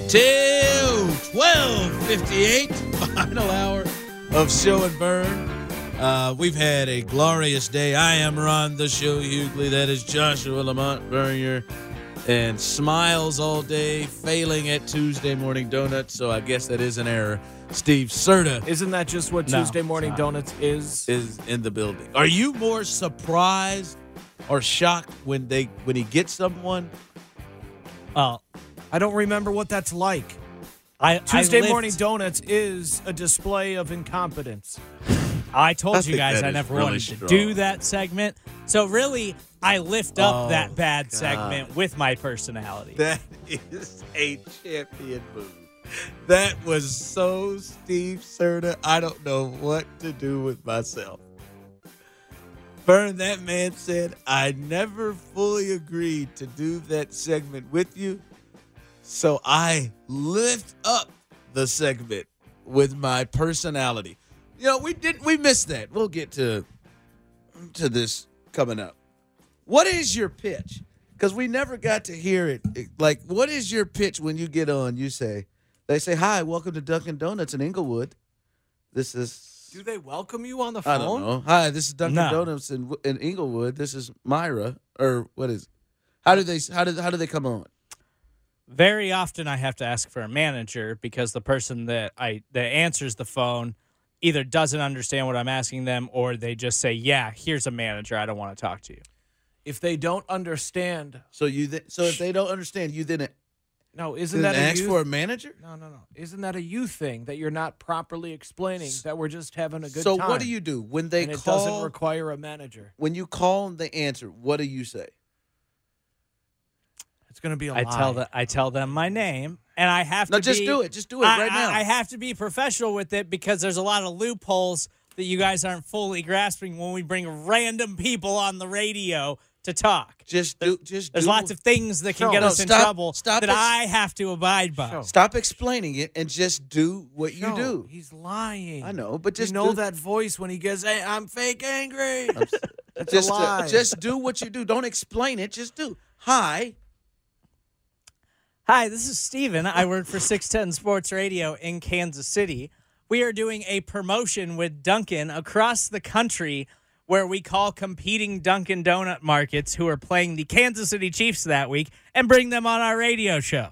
till 12:58, final hour of Show and Burn. We've had a glorious day. I am Ron the Show Hughley. That is Joshua Lamont Bernier. And smiles all day, failing at Tuesday Morning Donuts. So I guess that is an error. Steve Serta. Isn't that just what Tuesday Morning Donuts is? Is in the building. Are you more surprised or shocked when he gets someone? I don't remember what that's like. Tuesday Morning Donuts is a display of incompetence. I told you guys I never really wanted strong. to do that segment. So really, I lift up that bad segment with my personality. That is a champion move. That was so Steve Serta. I don't know what to do with myself. Vern, that man said, I never fully agreed to do that segment with you. So I lift up the segment with my personality. You know, we missed that. We'll get to this coming up. What is your pitch? Because we never got to hear it. Like, what is your pitch when you get on? They say, hi, welcome to Dunkin' Donuts in Inglewood. This is... Do they welcome you on the phone? I don't know. Hi, this is Dunkin' Donuts in Inglewood. This is Myra. Or what is... How do they come on? Very often I have to ask for a manager because the person that answers the phone either doesn't understand what I'm asking them or they just say, yeah, here's a manager. I don't want to talk to you. If they don't understand. So if they don't understand, you then isn't that ask for a manager? No. Isn't that a you thing that you're not properly explaining that we're just having a good time? time? So what do you do when they and call? It doesn't require a manager. When you call and they answer, what do you say? It's going to be a lie. I tell them my name, and I have to No, just do it. Just do it right now. I have to be professional with it because there's a lot of loopholes that you guys aren't fully grasping when we bring random people on the radio to talk. There's lots of things that can get us in trouble that I have to abide by. Stop explaining it and just do what you do. He's lying. I know, but just that voice when he goes, "Hey, I'm fake angry." That's just a lie. Just do what you do. Don't explain it. Just do. Hi, this is Steven. I work for 610 Sports Radio in Kansas City. We are doing a promotion with Dunkin' across the country where we call competing Dunkin' Donut markets who are playing the Kansas City Chiefs that week and bring them on our radio show.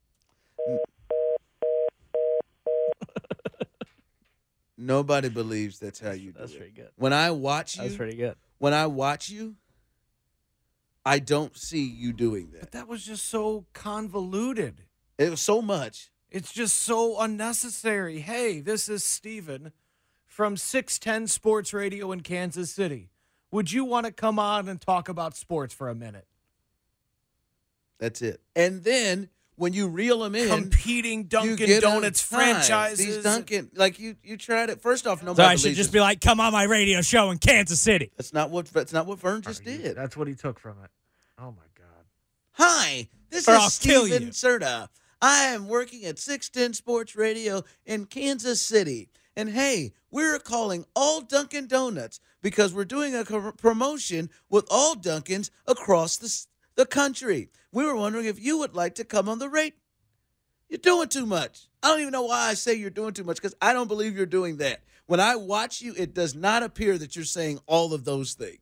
Nobody believes that's how you do it. That's pretty good. When I watch you, that's pretty good. When I watch you, I don't see you doing that. But that was just so convoluted. It was so much. It's just so unnecessary. Hey, this is Steven from 610 Sports Radio in Kansas City. Would you want to come on and talk about sports for a minute? That's it. And then when you reel them in, competing Dunkin' Donuts franchises. These Dunkin', like you tried it. First off, nobody. So I should just be like, "Come on my radio show in Kansas City." That's not what Vern just did. That's what he took from it. Oh my God. Hi, this is Steven Serta. I am working at 610 Sports Radio in Kansas City. And hey, we're calling all Dunkin' Donuts because we're doing a promotion with all Dunkins across the country. We were wondering if you would like to come on the rate. You're doing too much. I don't even know why I say you're doing too much because I don't believe you're doing that. When I watch you, it does not appear that you're saying all of those things.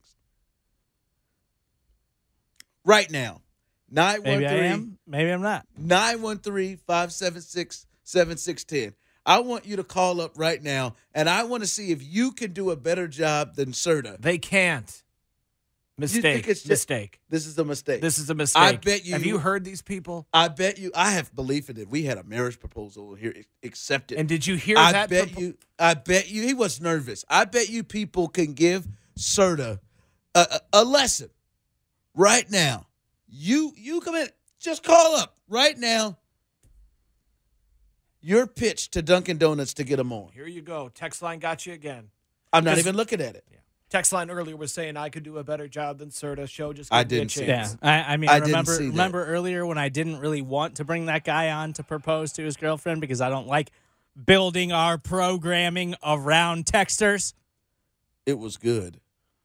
Right now, 913. Maybe I am. Maybe I'm not. 913-576-7610. I want you to call up right now, and I want to see if you can do a better job than Serta. They can't. Mistake. Mistake. This is a mistake. This is a mistake. I bet you. Have you heard these people? I bet you. I have belief in it. We had a marriage proposal here accepted. And did you hear that? I bet you. He was nervous. I bet you people can give Serta a lesson right now. You come in. Just call up right now. Your pitch to Dunkin' Donuts to get them on. Here you go. Text line got you again. I'm not even looking at it. Yeah. Text line earlier was saying I could do a better job than Serta. Show just I give me a didn't see chance. Yeah, I mean, I didn't see that. remember earlier when I didn't really want to bring that guy on to propose to his girlfriend because I don't like building our programming around texters. It was good.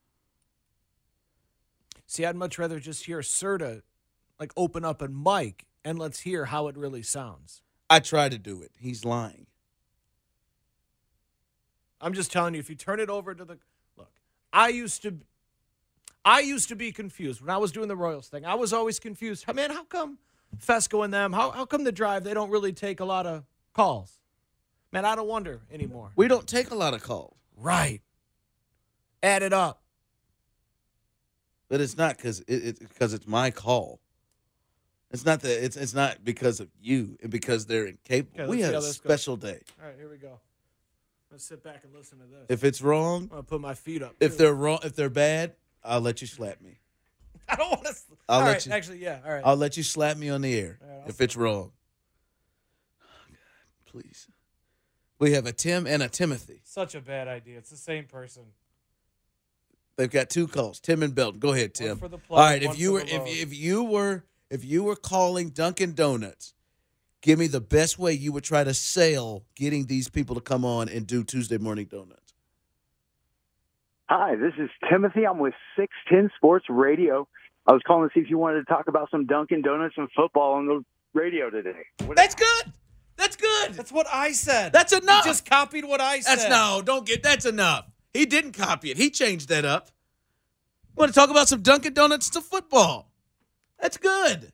See, I'd much rather just hear Serta like open up a mic and let's hear how it really sounds. I try to do it. He's lying. I'm just telling you, if you turn it over to the look, I used to be confused when I was doing the Royals thing. I was always confused. Man, how come Fesco and them? How come the Drive? They don't really take a lot of calls. Man, I don't wonder anymore. We don't take a lot of calls. Right. Add it up. But it's not because it's my call. It's not that it's not because of you. It's because they're incapable. Okay, We let's had see a how this special day. All right, here we go. Let's sit back and listen to this. If it's wrong, I'm gonna put my feet up. if too. they're wrong, if they're bad, I'll let you slap me. I don't want to. I'll All let right, you- actually, yeah. All right. I'll let you slap me on the air All right, I'll if it's wrong. Oh, God, please. We have a Tim and a Timothy. Such a bad idea. It's the same person. They've got 2 calls. Tim and Belton. Go ahead, Tim. One for the plug, All right. one If you for were the road. if you were calling Dunkin' Donuts, give me the best way you would try to sell getting these people to come on and do Tuesday Morning Donuts. Hi, this is Timothy. I'm with 610 Sports Radio. I was calling to see if you wanted to talk about some Dunkin' Donuts and football on the radio today. That's good. That's good. That's what I said. That's enough. He just copied what I said. That's enough. He didn't copy it. He changed that up. Want to talk about some Dunkin' Donuts to football? That's good.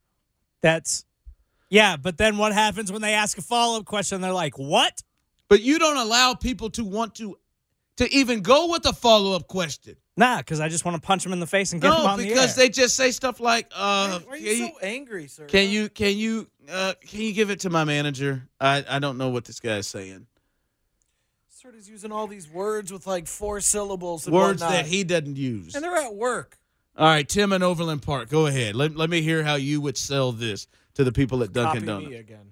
Yeah, but then what happens when they ask a follow-up question? They're like, what? But you don't allow people to want to even go with a follow-up question. Nah, because I just want to punch them in the face and get them No, on the air. because they just say stuff like, Why are you so angry, sir? can you give it to my manager? I don't know what this guy's saying. Sort of using all these words with like 4 syllables and Words whatnot. that he doesn't use. And they're at work. All right, Tim in Overland Park, go ahead. Let me hear how you would sell this to the people at Dunkin' Copy Donuts. me again.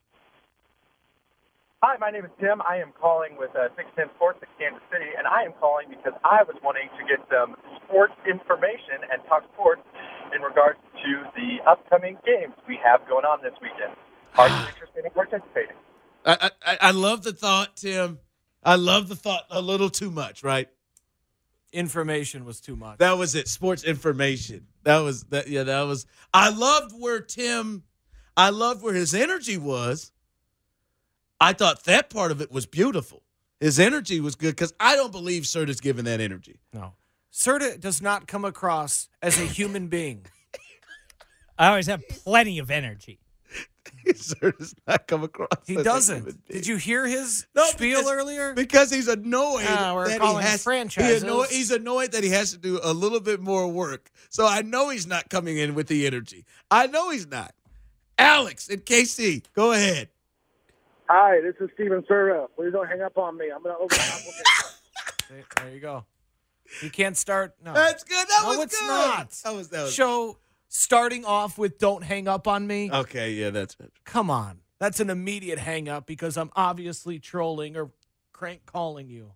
Hi, my name is Tim. I am calling with 610 Sports in Kansas City, and I am calling because I was wanting to get some sports information and talk sports in regards to the upcoming games we have going on this weekend. Are you interested in participating? I love the thought, Tim. I love the thought a little too much, right? Information was too much. That was it. Sports information. That was. I loved where his energy was. I thought that part of it was beautiful. His energy was good because I don't believe Serta's giving that energy. No. Serta does not come across as a human being. I always have plenty of energy. Serta's not come across. He as a doesn't. human being. Did you hear his No, spiel earlier? Because he's annoyed. We're that calling he has, franchises. He's annoyed that he has to do a little bit more work. So I know he's not coming in with the energy. I know he's not. Alex in KC, go ahead. Hi, this is Steven Serta. Please don't hang up on me. I'm going to open an application. There you go. You can't start. No. That's good. That No, was it's good. not. That was. Show starting off with "Don't hang up on me." Okay, yeah, that's it. Come on, that's an immediate hang up because I'm obviously trolling or crank calling you.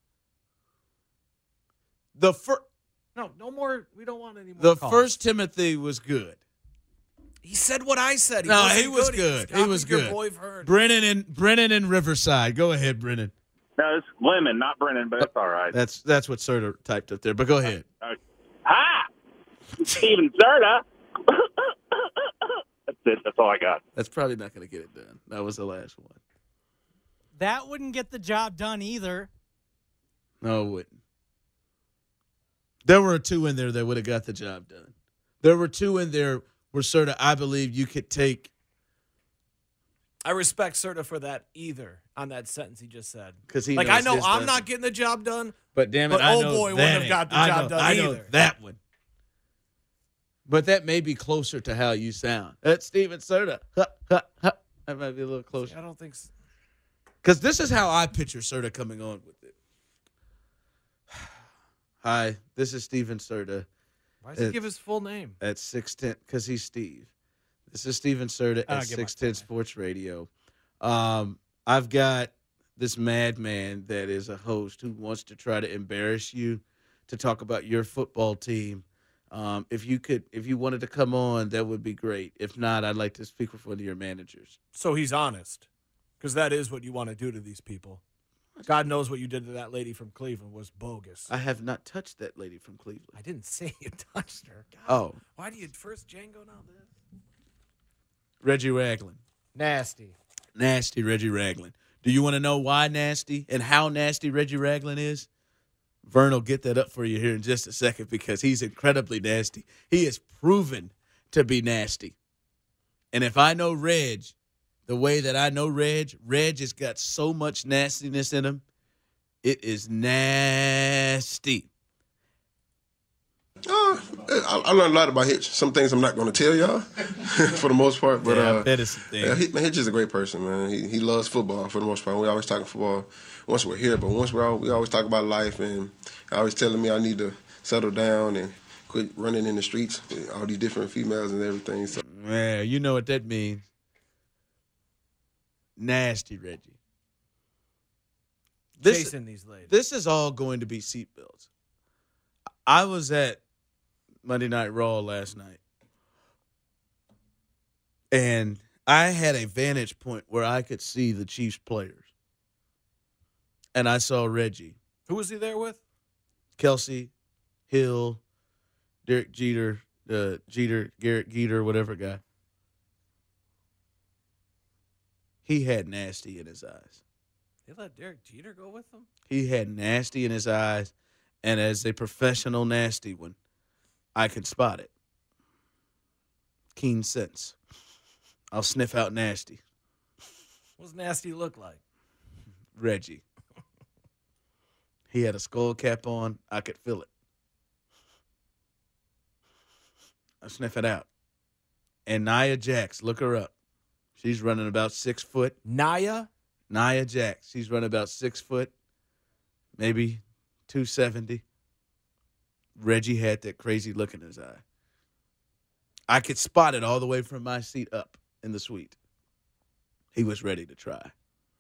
The first. No more. We don't want any more. The calls. first Timothy was good. He said what I said. No, wasn't he was good. just He was copied your good. boy Vern. Brennan in Riverside. Go ahead, Brennan. No, it's Lemon, not Brennan, but it's all right. That's what Serta typed up there. But go ahead. Hi, Steven Serta. That's it. That's all I got. That's probably not going to get it done. That was the last one. That wouldn't get the job done either. No, it wouldn't. There were 2 in there that would have got the job done. There were 2 in there where Serta, I believe you could take. I respect Serta for that either on that sentence he just said. Because he like knows I know his I'm doesn't. not getting the job done. But damn it, But I old know boy that wouldn't have ain't. got the I job know- done I know either. that one. But that may be closer to how you sound. That's Steven Serta. That might be a little closer. I don't think so. Because this is how I picture Serta coming on with it. Hi, this is Steven Serta Why does he give his full name? at 610, because he's Steve. This is Steven Serta I'll at give my 610 Sports Radio. I've got this madman that is a host who wants to try to embarrass you to talk about your football team. If you wanted to come on, that would be great. If not, I'd like to speak with one of your managers. So he's honest, because that is what you want to do to these people. God knows what you did to that lady from Cleveland was bogus. I have not touched that lady from Cleveland. I didn't say you touched her. God, Oh, why do you first Django now this? Reggie Ragland. Nasty. Nasty Reggie Ragland. Do you want to know why nasty and how nasty Reggie Ragland is? Vern will get that up for you here in just a second because he's incredibly nasty. He is proven to be nasty. And if I know Reg the way that I know Reg has got so much nastiness in him. It is nasty. I learned a lot about Hitch. Some things I'm not going to tell y'all for the most part. But that is some things. Hitch is a great person, man. He loves football for the most part. We always talking football once we're here, but once we always talk about life, and always telling me I need to settle down and quit running in the streets with all these different females and everything. So. Yeah, you know what that means. Nasty Reggie. Chasing these ladies. This is all going to be seatbelts. I was at Monday Night Raw last night, and I had a vantage point where I could see the Chiefs players. And I saw Reggie. Who was he there with? Kelsey, Hill, Derek Jeter, Garrett Jeter, whatever guy. He had nasty in his eyes. They let Derek Jeter go with him? He had nasty in his eyes, and as a professional nasty one, I could spot it. Keen sense. I'll sniff out nasty. What does nasty look like? Reggie. He had a skull cap on. I could feel it. I sniff it out. And Nia Jax, look her up. She's running about 6 foot. Nia Jax. She's running about 6 foot, maybe 270. Reggie had that crazy look in his eye. I could spot it all the way from my seat up in the suite. He was ready to try.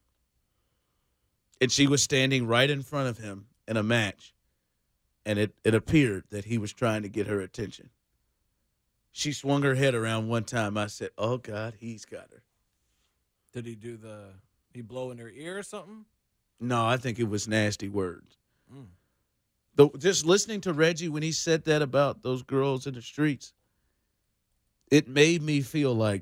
And she was standing right in front of him in a match, and it appeared that he was trying to get her attention. She swung her head around one time. I said, oh, God, he's got her. Did he blow in her ear or something? No, I think it was nasty words. Just listening to Reggie when he said that about those girls in the streets, it made me feel like,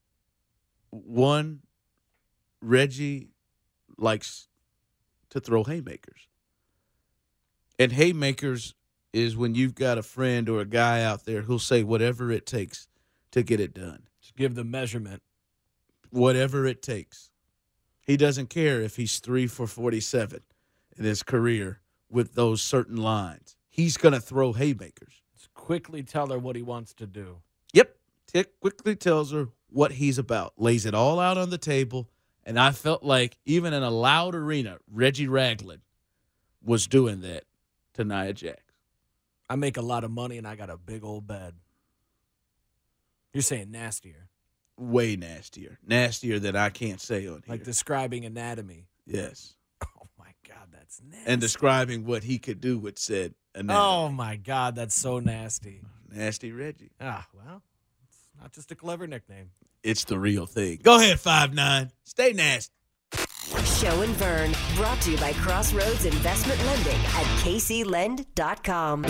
one, Reggie likes to throw haymakers. And haymakers is when you've got a friend or a guy out there who'll say whatever it takes to get it done. Just give the measurement. Whatever it takes. He doesn't care if he's 3 for 47 in his career with those certain lines. He's going to throw haymakers. Just quickly tell her what he wants to do. Yep. Tick quickly tells her what he's about. Lays it all out on the table. And I felt like even in a loud arena, Reggie Ragland was doing that to Nia Jax. I make a lot of money and I got a big old bed. You're saying nastier. Way nastier. Nastier than I can't say on here. Like describing anatomy. Yes. Oh, my God, that's nasty. And describing what he could do with said anatomy. Oh, my God, that's so nasty. Nasty Reggie. Well, it's not just a clever nickname. It's the real thing. Go ahead, 5'9". Stay nasty. Show and Vern, brought to you by Crossroads Investment Lending at kclend.com.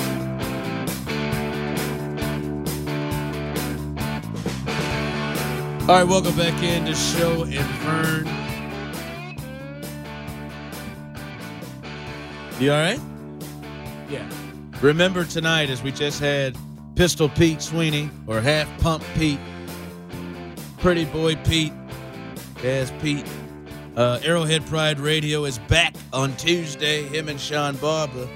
All right, welcome back into Show and Vern. You all right? Yeah. Remember tonight, as we just had Pistol Pete Sweeney, or Half Pump Pete, Pretty Boy Pete, Jazz Pete. Arrowhead Pride Radio is back on Tuesday. Him and Sean Barber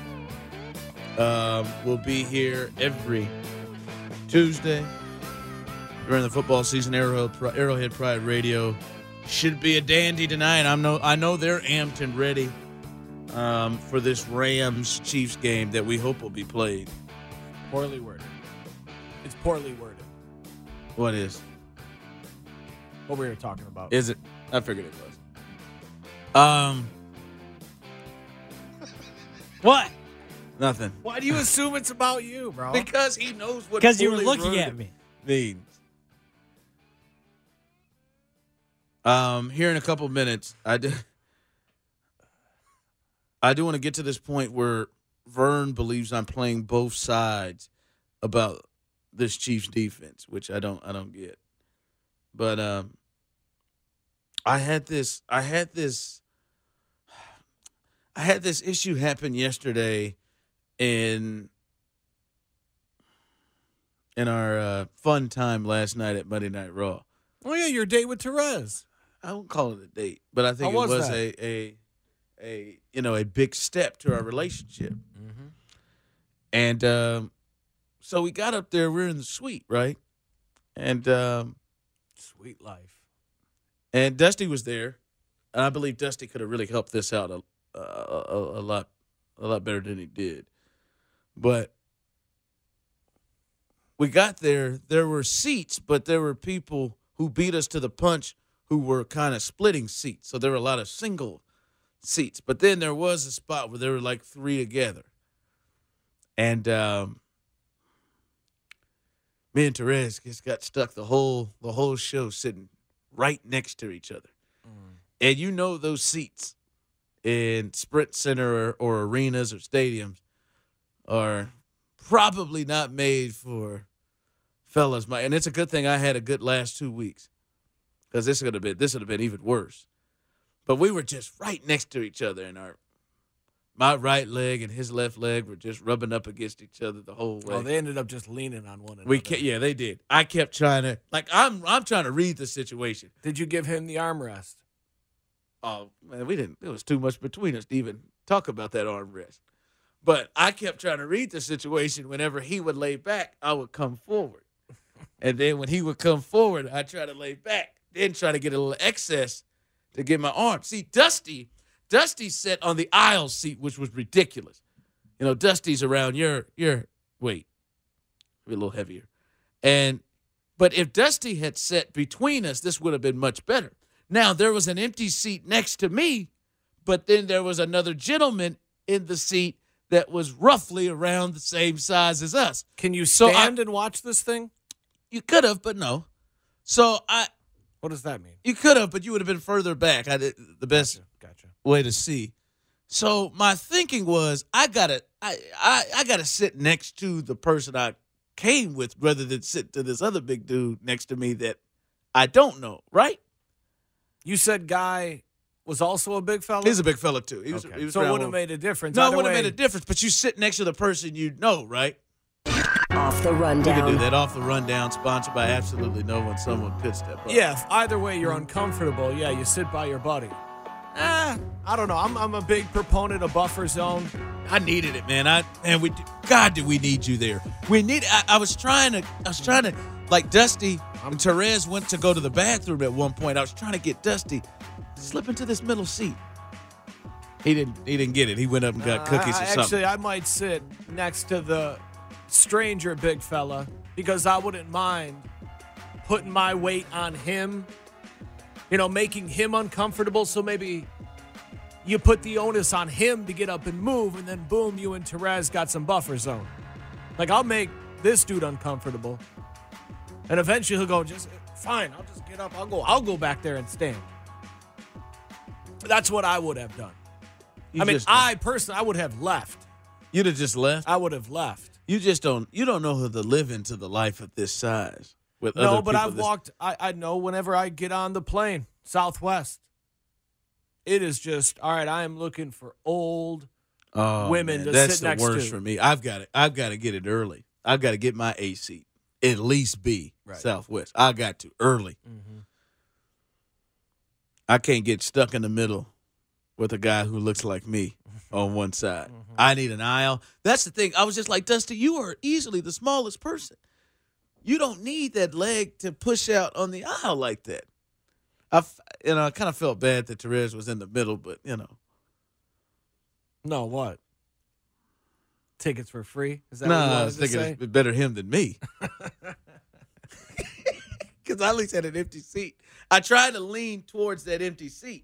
will be here every Tuesday during the football season. Arrowhead Pride Radio should be a dandy tonight. I know they're amped and ready for this Rams-Chiefs game that we hope will be played. Poorly worded. It's poorly worded. What is? What we were talking about. Is it? I figured it was. What? Nothing. Why do you assume it's about you, bro? Because he knows what. Because you were poorly looking worded at me. means. Here in a couple minutes, I do want to get to this point where Vern believes I'm playing both sides about this Chiefs defense, which I don't get. But I had this issue happen yesterday in our fun time last night at Monday Night Raw. Oh yeah, your date with Therese. I won't call it a date, but I think How it was was that? a big step to our relationship. Mm-hmm. And so we got up there. We're in the suite, right? And Sweet life. and Dusty was there, and I believe Dusty could have really helped this out a lot better than he did. But we got there. There were seats, but there were people who beat us to the punch who were kind of splitting seats. So there were a lot of single seats. But then there was a spot where there were like three together. And me and Therese just got stuck the whole show sitting right next to each other. And you know those seats in Sprint Center or arenas or stadiums are probably not made for fellas. And it's a good thing I had a good last 2 weeks, because this would have been even worse. But we were just right next to each other, and my right leg and his left leg were just rubbing up against each other the whole way. Oh, they ended up just leaning on one another. Yeah, they did. I kept trying to, I'm trying to read the situation. Did you give him the armrest? Oh, man, we didn't. There was too much between us to even talk about that armrest. But I kept trying to read the situation. Whenever he would lay back, I would come forward. And then when he would come forward, I'd try to lay back, then try to get a little excess to get my arm. See, Dusty sat on the aisle seat, which was ridiculous. You know, Dusty's around your weight, a little heavier. But if Dusty had sat between us, this would have been much better. Now, there was an empty seat next to me, but then there was another gentleman in the seat that was roughly around the same size as us. Can you stand and watch this thing? You could have, but no. What does that mean? You could have, but you would have been further back. I did the best Gotcha. way to see. So my thinking was, I gotta sit next to the person I came with, rather than sit to this other big dude next to me that I don't know, right? You said Guy was also a big fella? He's a big fella too. He was So it around would have one- made a difference. No, it Either would have way- made a difference. But you sit next to the person you know, right? Off the We can do rundown. that. Off the rundown, sponsored by absolutely no one. Someone could step up. Yeah, if either way you're uncomfortable, yeah, you sit by your buddy. I don't know. I'm a big proponent of buffer zone. I needed it, man. God, did we need you there? I was trying to, like Dusty and Therese went to go to the bathroom at one point. I was trying to get Dusty to slip into this middle seat. He didn't get it. He went up and got cookies or something. Actually, I might sit next to the stranger big fella because I wouldn't mind putting my weight on him, making him uncomfortable. So maybe you put the onus on him to get up and move, and then boom, you and Therese got some buffer zone. Like, I'll make this dude uncomfortable, and eventually he'll go, just fine, I'll just get up. I'll go back there and stand. That's what I would have done. I would have left. You'd have just left. I would have left. You don't know how to live into the life of this size with other No, but people I've walked. I know whenever I get on the plane, Southwest, it is just all right. I am looking for old women to that's sit next the worst to. for me. I've got to get it early. I've got to get my A seat, at least B, Right. Southwest. I got to early. Mm-hmm. I can't get stuck in the middle with a guy who looks like me on one side. Mm-hmm. I need an aisle. That's the thing. I was just like, Dusty, you are easily the smallest person. You don't need that leg to push out on the aisle like that. I kind of felt bad that Therese was in the middle, but, No, what? Tickets for free? Is that what you I wanted was to thinking say? it's better him than me. Because I at least had an empty seat. I tried to lean towards that empty seat.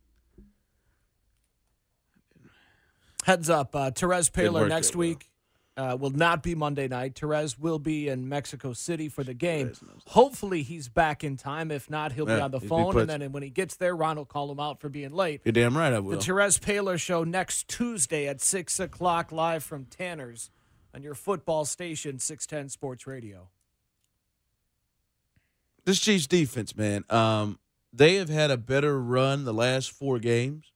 Heads up, Therese Didn't Paler work next that well. week will not be Monday night. Therese will be in Mexico City for the game. Therese knows that. Hopefully he's back in time. If not, he'll be Yeah, on the he'd be phone. put- And then when he gets there, Ron will call him out for being late. You're damn right I The will. Therese Paler Show next Tuesday at 6 o'clock live from Tanner's on your football station, 610 Sports Radio. This Chiefs defense, man. they have had a better run the last 4 games.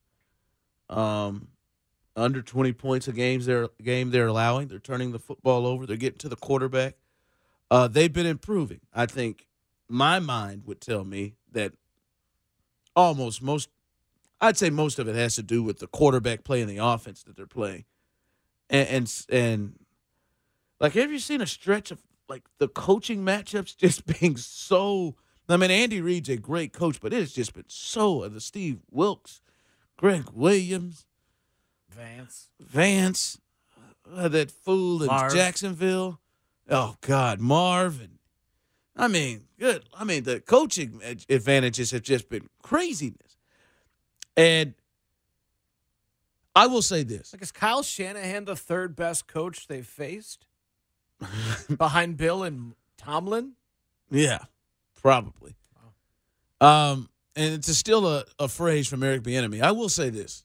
Under 20 points a game they're allowing. They're turning the football over. They're getting to the quarterback. They've been improving. I think my mind would tell me that I'd say most of it has to do with the quarterback play and the offense that they're playing. And like, have you seen a stretch of like the coaching matchups just being so? I mean, Andy Reid's a great coach, but it has just been so. The Steve Wilks, Greg Williams, Vance, that fool in Jacksonville. Oh God, Marvin. I mean, good. I mean, the coaching advantages have just been craziness. And I will say this: Like, is Kyle Shanahan the third best coach they've faced behind Bill and Tomlin? Yeah, probably. And it's still a phrase from Eric Bieniemy. I will say this.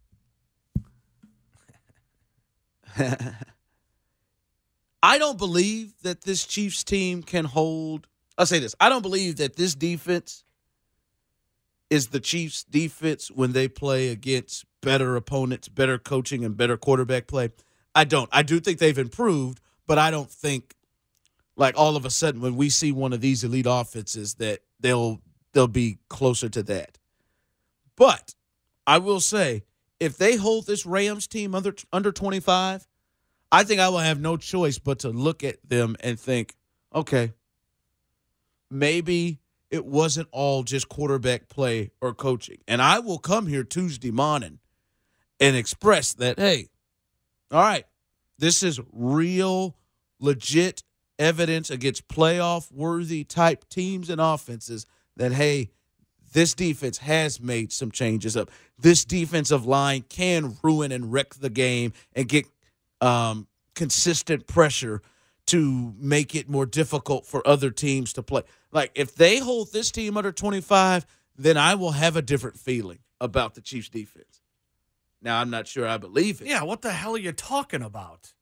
I don't believe that this Chiefs team can hold. I'll say this. I don't believe that this defense is the Chiefs' defense when they play against better opponents, better coaching, and better quarterback play. I don't. I do think they've improved, but I don't think, like, all of a sudden when we see one of these elite offenses that they'll be closer to that. But I will say, if they hold this Rams team under 25, I think I will have no choice but to look at them and think, okay, maybe it wasn't all just quarterback play or coaching. And I will come here Tuesday morning and express that, hey, all right, this is real, legit evidence against playoff-worthy type teams and offenses that, hey, this defense has made some changes up. This defensive line can ruin and wreck the game and get consistent pressure to make it more difficult for other teams to play. Like, if they hold this team under 25, then I will have a different feeling about the Chiefs' defense. Now, I'm not sure I believe it. Yeah, what the hell are you talking about?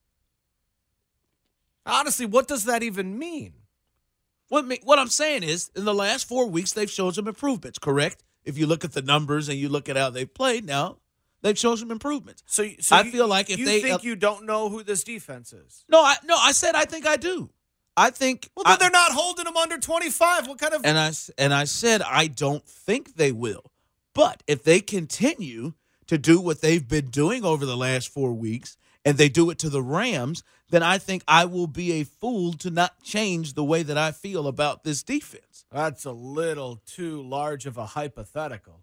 Honestly, what does that even mean? What I'm saying is, in the last 4 weeks, they've shown some improvements, correct? If you look at the numbers and you look at how they've played now, they've shown some improvements. So I feel like if you they think you don't know who this defense is. I said I think I do. I think then they're not holding them under 25. What kind of And I said I don't think they will. But if they continue to do what they've been doing over the last 4 weeks and they do it to the Rams, then I think I will be a fool to not change the way that I feel about this defense. That's a little too large of a hypothetical.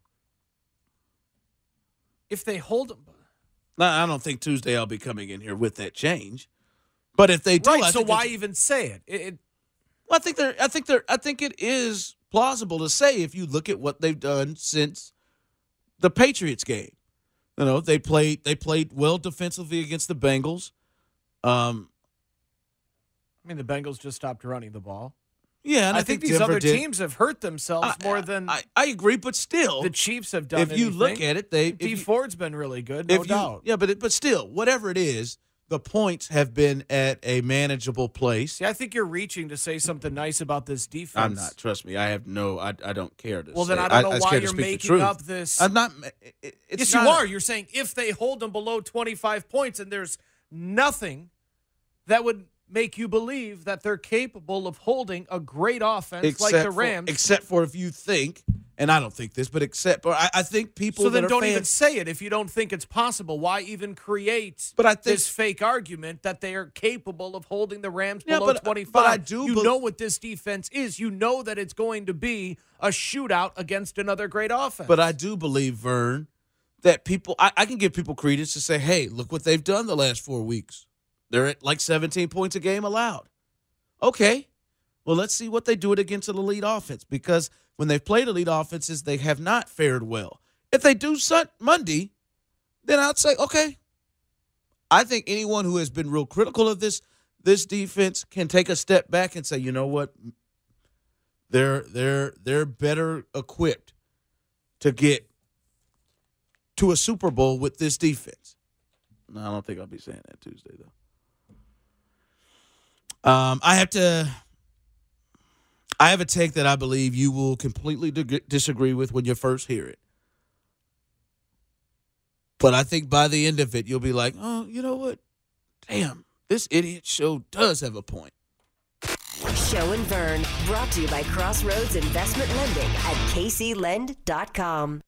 If they hold them. Now, I don't think Tuesday I'll be coming in here with that change. But if they do, so why even say it? Well, I think it is plausible to say if you look at what they've done since the Patriots game. You know, they played well defensively against the Bengals. I mean, the Bengals just stopped running the ball. Yeah, and I think these Denver other teams have hurt themselves more than I agree, but still, the Chiefs have done. If you look at it, Dee Ford's been really good, no doubt. Yeah, but still, whatever it is, the points have been at a manageable place. See, I think you're reaching to say something nice about this defense. I'm not. Trust me, I don't care to. Well, say. then I don't know why you're making up this. I'm not. Yes, you are. You're saying if they hold them below 25 points, and there's nothing that would make you believe that they're capable of holding a great offense like the Rams. Except for if you think, and I don't think this, but I think people. So then don't even say it if you don't think it's possible. Why even create this fake argument that they are capable of holding the Rams below 25? But I do. You know what this defense is. You know that it's going to be a shootout against another great offense. But I do believe, Vern, that people. I can give people credence to say, hey, look what they've done the last 4 weeks. They're at like 17 points a game allowed. Okay. Well, let's see what they do it against an elite offense, because when they've played elite offenses, they have not fared well. If they do Monday, then I'd say, okay. I think anyone who has been real critical of this defense can take a step back and say, you know what? They're better equipped to get to a Super Bowl with this defense. No, I don't think I'll be saying that Tuesday, though. I have a take that I believe you will completely disagree with when you first hear it. But I think by the end of it, you'll be like, oh, you know what? Damn, this idiot show does have a point. Show and Vern, brought to you by Crossroads Investment Lending at kclend.com.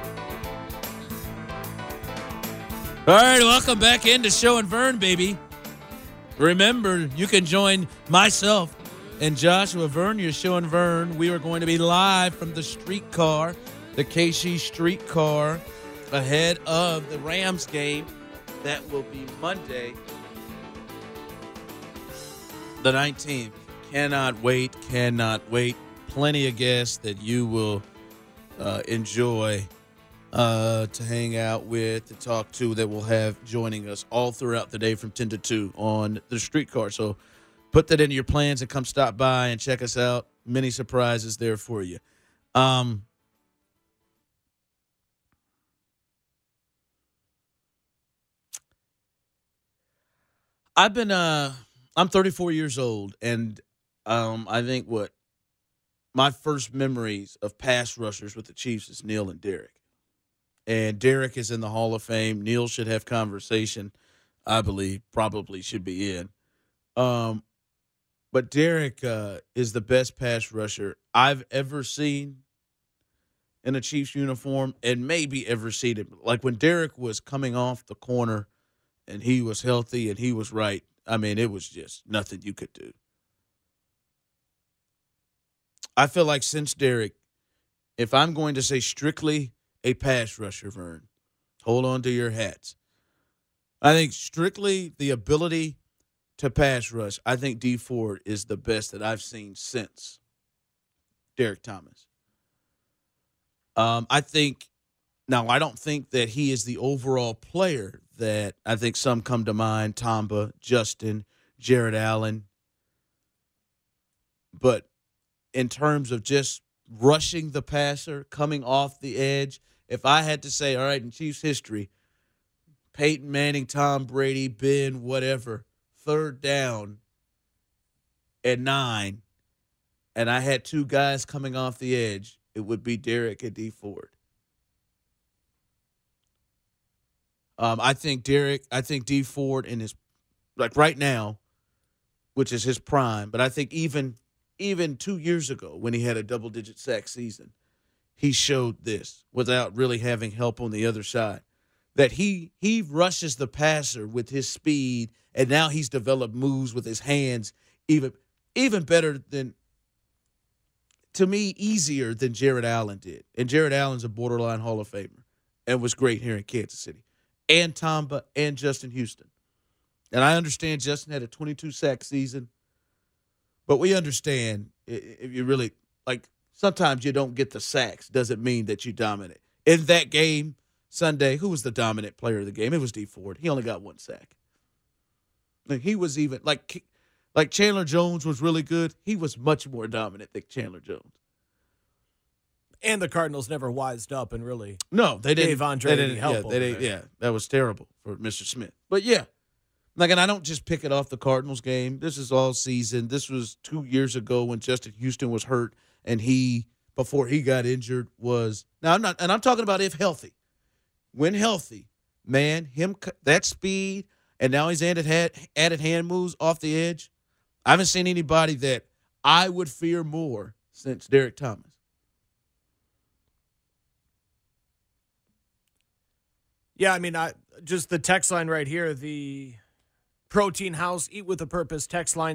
All right, welcome back into Show and Vern, baby. Remember, you can join myself and Joshua Vern, your Show and Vern. We are going to be live from the streetcar, the KC streetcar, ahead of the Rams game. That will be Monday, the 19th. Cannot wait. Plenty of guests that you will enjoy to hang out with, to talk to, that we'll have joining us all throughout the day from 10 to 2 on the streetcar. So put that into your plans and come stop by and check us out. Many surprises there for you. I'm 34 years old, and I think my first memories of pass rushers with the Chiefs is Neil and Derek. And Derek is in the Hall of Fame. Neil should have conversation, I believe, probably should be in. But Derek is the best pass rusher I've ever seen in a Chiefs uniform, and maybe ever seen it. Like when Derek was coming off the corner and he was healthy and he was right, I mean, it was just nothing you could do. I feel like since Derek, if I'm going to say strictly a pass rusher, Vern, hold on to your hats. I think strictly the ability to pass rush, I think Dee Ford is the best that I've seen since Derek Thomas. I don't think that he is the overall player that I think some come to mind, Tamba, Justin, Jared Allen. But in terms of just rushing the passer, coming off the edge, if I had to say, all right, in Chiefs history, Peyton Manning, Tom Brady, Ben, whatever, third down and 9, and I had two guys coming off the edge, it would be Derek and Dee Ford. I think Dee Ford in his, like right now, which is his prime, but I think even 2 years ago when he had a double-digit sack season, he showed this without really having help on the other side, that he rushes the passer with his speed, and now he's developed moves with his hands even better than, to me, easier than Jared Allen did. And Jared Allen's a borderline Hall of Famer and was great here in Kansas City. And Tamba and Justin Houston. And I understand Justin had a 22-sack season, but we understand if you really, like, sometimes you don't get the sacks doesn't mean that you dominate. In that game Sunday, who was the dominant player of the game? It was Dee Ford. He only got 1 sack. Like, he was even, like Chandler Jones was really good. He was much more dominant than Chandler Jones. And the Cardinals never wised up and really they didn't. Gave Andre any help. That was terrible for Mr. Smith. But yeah, like, and I don't just pick it off the Cardinals game. This is all season. This was 2 years ago when Justin Houston was hurt, and before he got injured was I'm talking about if healthy. When healthy, man, that speed, and now he's added hand moves off the edge. I haven't seen anybody that I would fear more since Derek Thomas. Yeah, I mean, just the text line right here, the Protein House Eat with a Purpose text line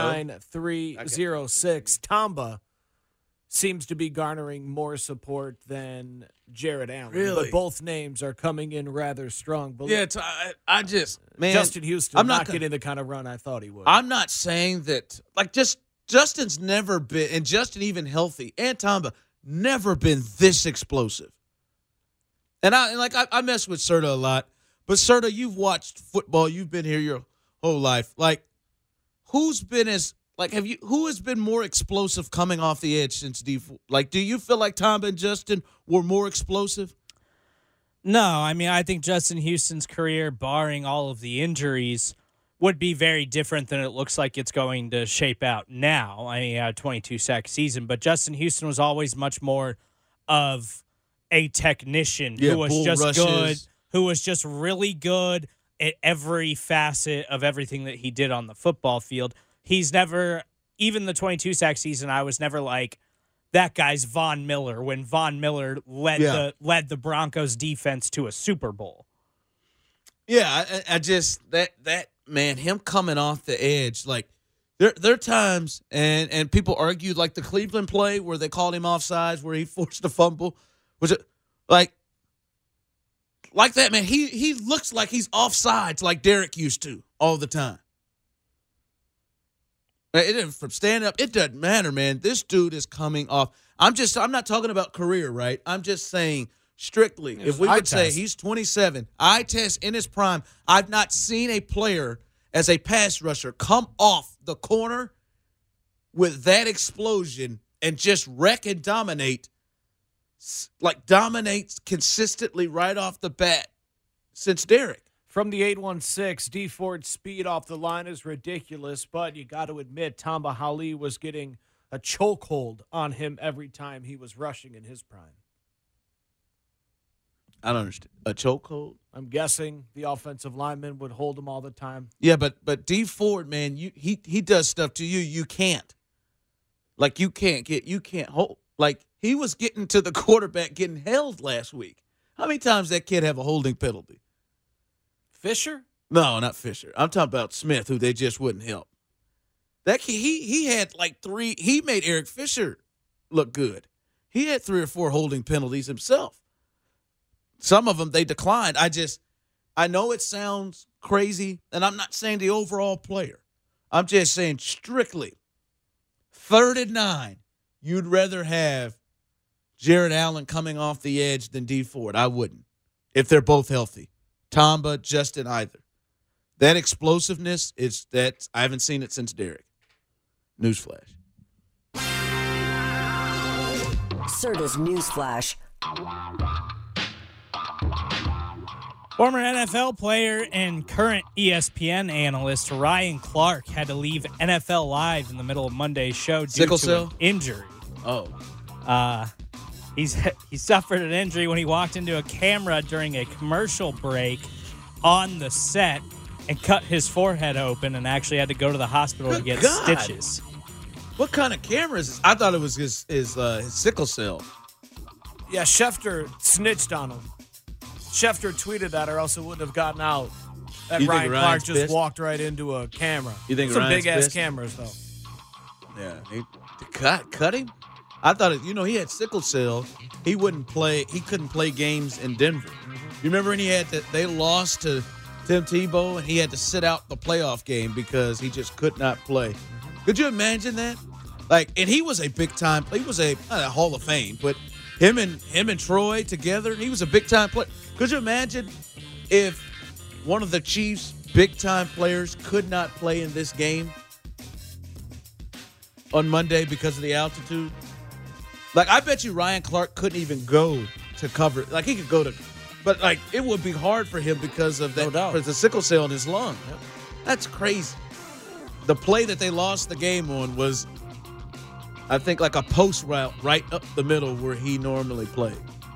69306. Tamba seems to be garnering more support than Jared Allen. Really? But both names are coming in rather strong. Yeah, I just, man. Justin Houston not getting the kind of run I thought he would. I'm not saying that, like, just Justin's never been, and Justin even healthy, and Tamba, never been this explosive. And I mess with Serta a lot, but Serta, you've watched football, you've been here your whole life. Like, who has been more explosive coming off the edge since D4? Like, do you feel like Tamba and Justin were more explosive? No, I mean, I think Justin Houston's career, barring all of the injuries, would be very different than it looks like it's going to shape out now. I mean, a 22-sack season, but Justin Houston was always much more of a technician who was bull just rushes. good, who was just really good at every facet of everything that he did on the football field. He's never, even the 22-sack season, I was never like, that guy's Von Miller, when Von Miller led the Broncos defense to a Super Bowl. Yeah, I just that man, him coming off the edge, like there are times, and people argued like the Cleveland play where they called him offsides, where he forced a fumble, was it like that, man? He looks like he's offsides, like Derek used to all the time. It didn't from stand up. It doesn't matter, man. This dude is coming off. I'm not talking about career, right? I'm just saying strictly. If we would say he's 27, eye test in his prime, I've not seen a player as a pass rusher come off the corner with that explosion and just wreck and dominates consistently right off the bat since Derek. From the 816, D Ford's speed off the line is ridiculous, but you got to admit Tamba Hali was getting a chokehold on him every time he was rushing in his prime. I don't understand. A chokehold? I'm guessing the offensive lineman would hold him all the time. Yeah, but D Ford, man, he does stuff to you. You can't. Like you can't hold. Like he was getting to the quarterback, getting held last week. How many times that kid have a holding penalty? Fisher? No, not Fisher. I'm talking about Smith, who they just wouldn't help. That kid, he had like 3. He made Eric Fisher look good. He had 3 or 4 holding penalties himself. Some of them they declined. I know it sounds crazy, and I'm not saying the overall player. I'm just saying strictly 3rd and 9. You'd rather have Jared Allen coming off the edge than D Ford. I wouldn't, if they're both healthy. Tamba, Justin, either. That explosiveness is that I haven't seen it since Derek. Newsflash. Serta's Newsflash. Former NFL player and current ESPN analyst Ryan Clark had to leave NFL Live in the middle of Monday's show due to an injury. Oh. He suffered an injury when he walked into a camera during a commercial break on the set and cut his forehead open and actually had to go to the hospital to get stitches. What kind of camera is this? I thought it was his sickle cell. Yeah, Schefter snitched on him. Schefter tweeted that, or else it wouldn't have gotten out. That You think Ryan Clark Ryan's just pissed? walked right into a camera. You think some Ryan's big ass pissed? cameras though? Yeah. He cut him? I thought he had sickle cell. He couldn't play games in Denver. You remember when they lost to Tim Tebow and he had to sit out the playoff game because he just could not play. Could you imagine that? And he was a big time. He was not a Hall of Fame, but him and Troy together, he was a big time player. Could you imagine if one of the Chiefs' big time players could not play in this game on Monday because of the altitude? I bet you Ryan Clark couldn't even go to cover. He could go to, but it would be hard for him because of that, for the sickle cell in his lung. Yep. That's crazy. The play that they lost the game on was, I think, like a post route right up the middle where he normally played.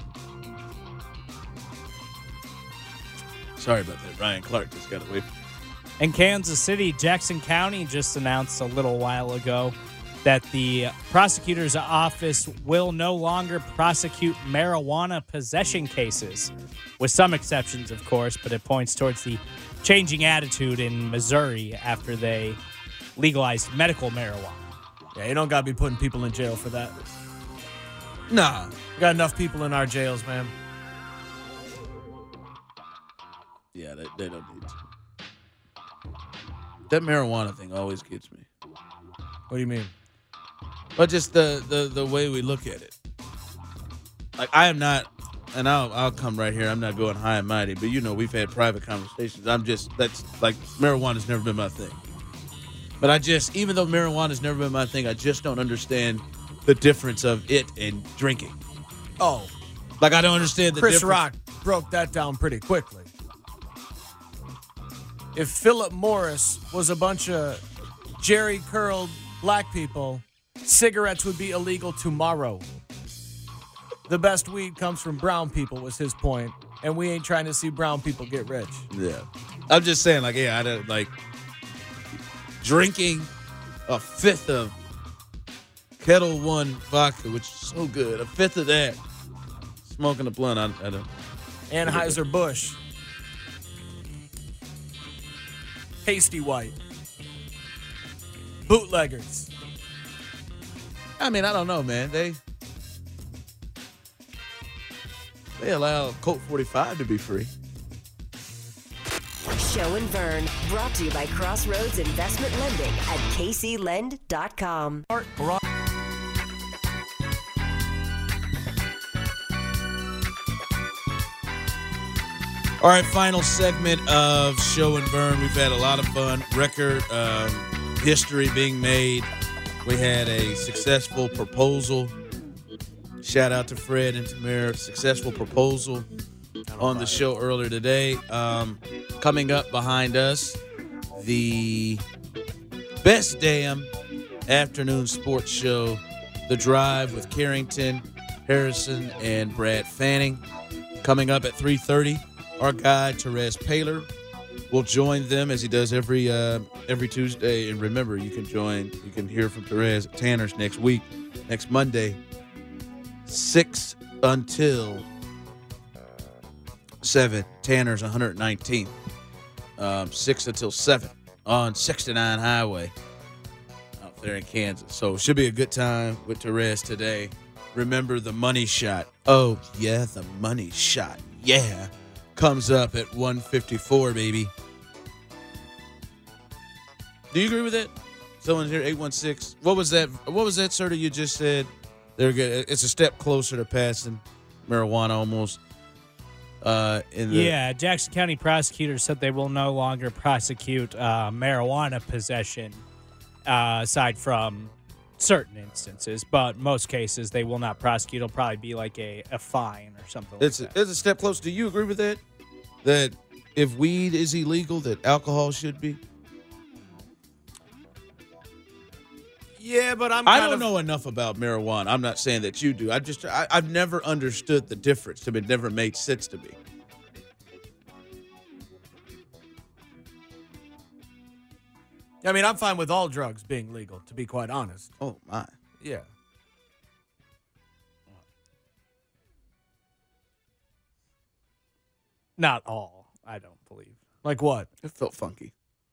Sorry about that. Ryan Clark just got away. In Kansas City, Jackson County just announced a little while ago that the prosecutor's office will no longer prosecute marijuana possession cases, with some exceptions, of course, but it points towards the changing attitude in Missouri after they legalized medical marijuana. Yeah, you don't got to be putting people in jail for that. Nah. We got enough people in our jails, man. Yeah, they don't need to. That marijuana thing always gets me. What do you mean? But just the way we look at it. I am not, and I'll come right here. I'm not going high and mighty, but we've had private conversations. Marijuana's never been my thing. But even though marijuana's never been my thing, I just don't understand the difference of it and drinking. Oh. I don't understand the difference. Chris Rock broke that down pretty quickly. if Philip Morris was a bunch of Jerry curled black people, cigarettes would be illegal tomorrow. The best weed comes from brown people was his point, and we ain't trying to see brown people get rich. Yeah. I'm just saying, like, yeah, I don't like drinking a fifth of Kettle One vodka, which is so good. A fifth of that. Smoking a blunt, I don't. Anheuser-Busch. Pasty White. Bootleggers. I mean, I don't know, man. They allow Colt 45 to be free. Show and Vern, brought to you by Crossroads Investment Lending at kclend.com. All right, final segment of Show and Vern. We've had a lot of fun. Record history being made. We had a successful proposal. Shout out to Fred and Tamara. Successful proposal on the show earlier today. Coming up behind us, the best damn afternoon sports show, The Drive with Carrington, Harrison, and Brad Fanning. Coming up at 3:30, our guy, Therese Paylor, will join them as he does every Tuesday. And remember, you can hear from Therese at Tanner's next Monday, 6 until 7. Tanner's 119th. 6 until 7 on 69 Highway out there in Kansas. So it should be a good time with Therese today. Remember the money shot. Oh, yeah, the money shot. Yeah. Comes up at 154, baby. Do you agree with that? Someone here, 816. What was that, sir, that you just said? They're good. It's a step closer to passing marijuana almost. Jackson County prosecutors said they will no longer prosecute marijuana possession aside from certain instances, but most cases they will not prosecute. It'll probably be like a fine or something It's a step closer. Do you agree with that? That if weed is illegal, that alcohol should be? Yeah, but I don't know enough about marijuana. I'm not saying that you do. I've never understood the difference. It never made sense to me. I mean, I'm fine with all drugs being legal, to be quite honest. Oh, my. Yeah. Not all, I don't believe. Like what? It felt funky.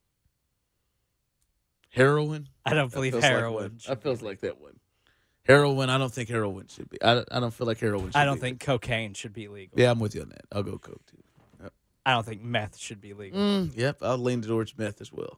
Heroin? I don't believe heroin. That feels like that one. Heroin, I don't think heroin should be. I don't feel like heroin should be. I don't think cocaine should be legal. Yeah, I'm with you on that. I'll go coke, too. Yep. I don't think meth should be legal. Yep, I'll lean towards meth as well.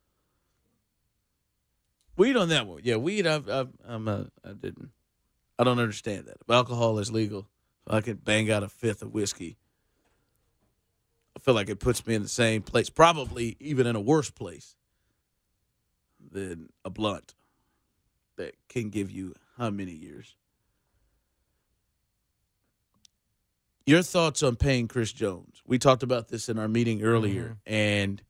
Weed on that one. Yeah, weed, I didn't. I don't understand that. If alcohol is legal, I can bang out a fifth of whiskey. I feel like it puts me in the same place, probably even in a worse place than a blunt that can give you how many years? Your thoughts on paying Chris Jones? We talked about this in our meeting earlier, and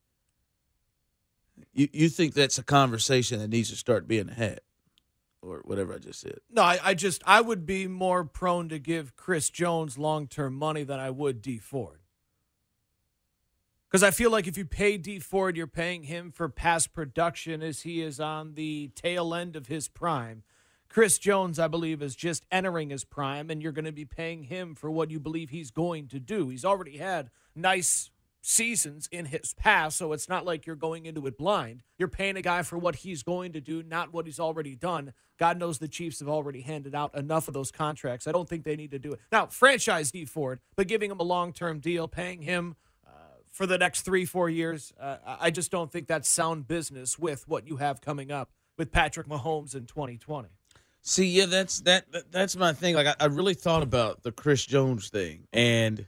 you think that's a conversation that needs to start being had, or whatever I just said? No, I would be more prone to give Chris Jones long-term money than I would Dee Ford. Because I feel like if you pay Dee Ford, you're paying him for past production as he is on the tail end of his prime. Chris Jones, I believe, is just entering his prime, and you're going to be paying him for what you believe he's going to do. He's already had nice seasons in his past, so it's not like you're going into it blind. You're paying a guy for what he's going to do, not what he's already done. God knows the Chiefs have already handed out enough of those contracts. I don't think they need to do it. Now, franchise Dee Ford, but giving him a long-term deal, paying him for the next 3-4 years, I just don't think that's sound business with what you have coming up with Patrick Mahomes in 2020. See, yeah, that's my thing. Like, I really thought about the Chris Jones thing, and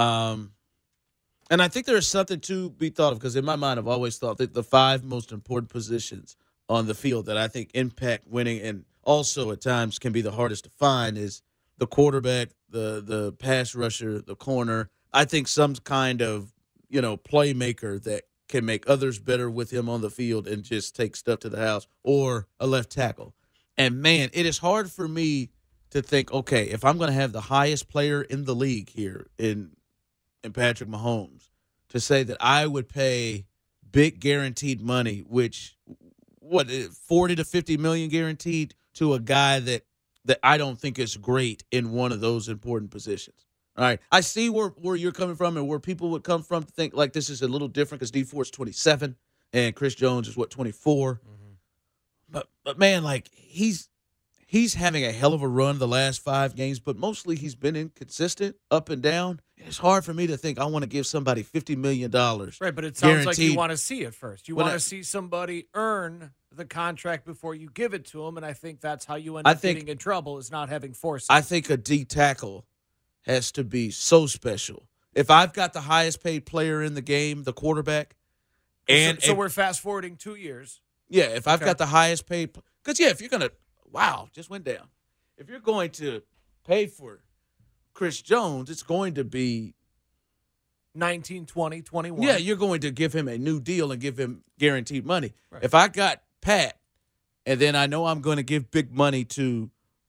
I think there's something to be thought of, because in my mind, I've always thought that the 5 most important positions on the field that I think impact winning, and also at times can be the hardest to find, is the quarterback, the pass rusher, the corner. I think some kind of playmaker that can make others better with him on the field and just take stuff to the house, or a left tackle. And, man, it is hard for me to think, okay, if I'm going to have the highest player in the league here in Patrick Mahomes, to say that I would pay big guaranteed money, which, 40 to 50 million guaranteed to a guy that I don't think is great in one of those important positions. All right, I see where you're coming from and where people would come from to think like this is a little different because D Ford's 27 and Chris Jones is 24. Mm-hmm. But man, like he's having a hell of a run the last 5 games, but mostly he's been inconsistent, up and down. It's hard for me to think I want to give somebody $50 million. Right, but it sounds guaranteed. like you want to see it first. You want to see somebody earn the contract before you give it to them, and I think that's how you end up getting in trouble, is not having foresight. I think a D tackle has to be so special. If I've got the highest paid player in the game, the quarterback, and so we're fast forwarding 2 years. Yeah, if I've got the highest paid, because if you're gonna, just went down. If you're going to pay for Chris Jones, it's going to be 19, 20, 21. Yeah, you're going to give him a new deal and give him guaranteed money. Right. If I got Pat, and then I know I'm going to give big money to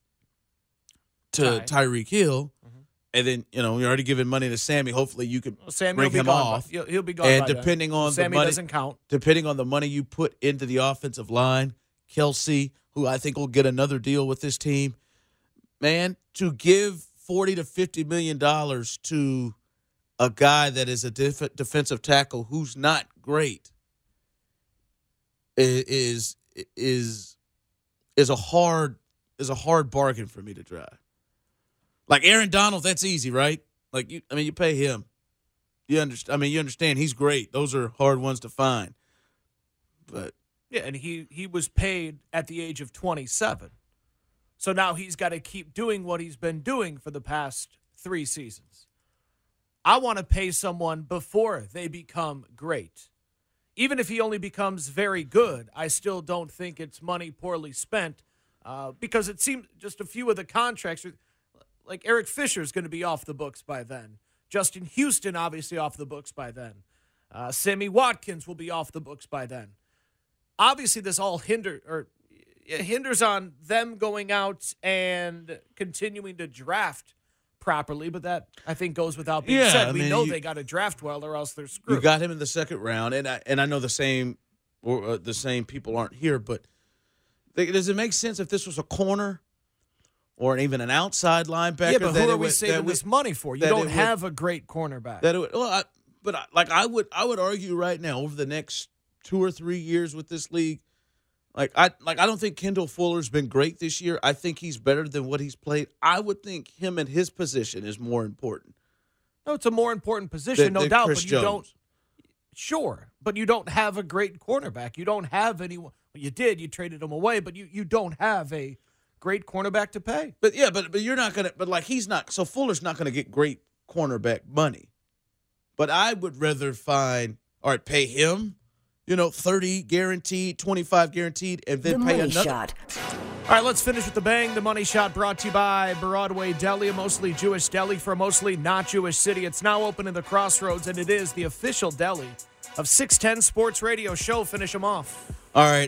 Tyreek Hill, and then you're already giving money to Sammy. Hopefully, you can bring him off. He'll be gone. And by depending then. on Sammy the money, doesn't count. Depending on the money you put into the offensive line, Kelsey, who I think will get another deal with this team, man, to give $40 to $50 million to a guy that is a defensive tackle who's not great is a hard bargain for me to drive. Like Aaron Donald, that's easy, right? Like you pay him. You understand he's great. Those are hard ones to find. But yeah, and he was paid at the age of 27. So now he's got to keep doing what he's been doing for the past 3 seasons. I want to pay someone before they become great. Even if he only becomes very good, I still don't think it's money poorly spent because it seems just a few of the contracts, like Eric Fisher is going to be off the books by then. Justin Houston, obviously, off the books by then. Sammy Watkins will be off the books by then. Obviously, this all hinders on them going out and continuing to draft properly, but that I think goes without being said. We know they got to draft well, or else they're screwed. You got him in the second round, and I know the same people aren't here, but does it make sense if this was a corner or even an outside linebacker? Yeah, but who are we saving this money for? You don't have a great cornerback. I would argue right now over the next 2 or 3 years with this league. I don't think Kendall Fuller's been great this year. I think he's better than what he's played. I would think him and his position is more important. No, it's a more important position, no doubt. Chris but Jones. You don't. Sure, but you don't have a great cornerback. You don't have anyone. Well, you did. You traded him away, but you don't have a great cornerback to pay. But you're not gonna. But he's not. So Fuller's not gonna get great cornerback money. But I would rather pay him. 30 guaranteed, 25 guaranteed, and then the pay money another. Shot. All right, let's finish with the bang. The Money Shot brought to you by Broadway Deli, a mostly Jewish deli for a mostly not Jewish city. It's now open in the Crossroads, and it is the official deli of 610 Sports Radio Show. Finish them off. All right.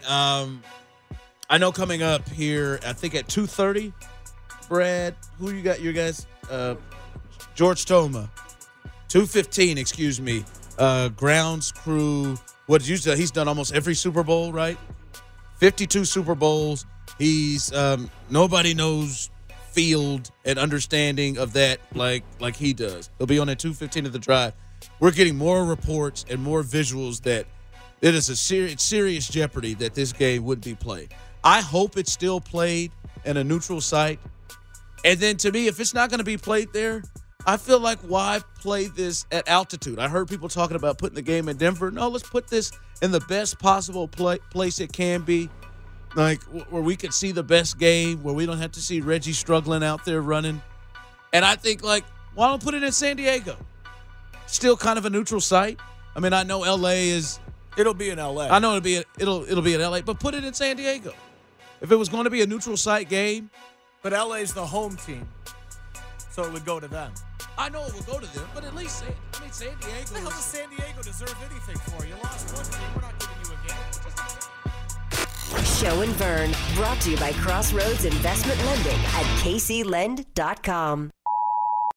I know coming up here, I think at 2:30, Brad, who you got? Your guys? George Toma. 2:15, excuse me. Grounds Crew. He's done almost every Super Bowl, right? 52 Super Bowls. He's nobody knows field and understanding of that like he does. He'll be on at 2:15 of the drive. We're getting more reports and more visuals that it is a serious jeopardy that this game wouldn't be played. I hope it's still played in a neutral site. And then to me, if it's not going to be played there, I feel like why play this at altitude? I heard people talking about putting the game in Denver. No, let's put this in the best possible place it can be, like where we could see the best game, where we don't have to see Reggie struggling out there running. And I think, why don't put it in San Diego? Still kind of a neutral site. I mean, I know L.A. is. It'll be in L.A. I know it'll be in L.A., but put it in San Diego. If it was going to be a neutral site game. But L.A.'s the home team, so it would go to them. I know it will go to them, but at least San Diego. What the hell does San Diego deserve anything for? You lost one game. We're not giving you a game. Show and Vern, brought to you by Crossroads Investment Lending at kclend.com.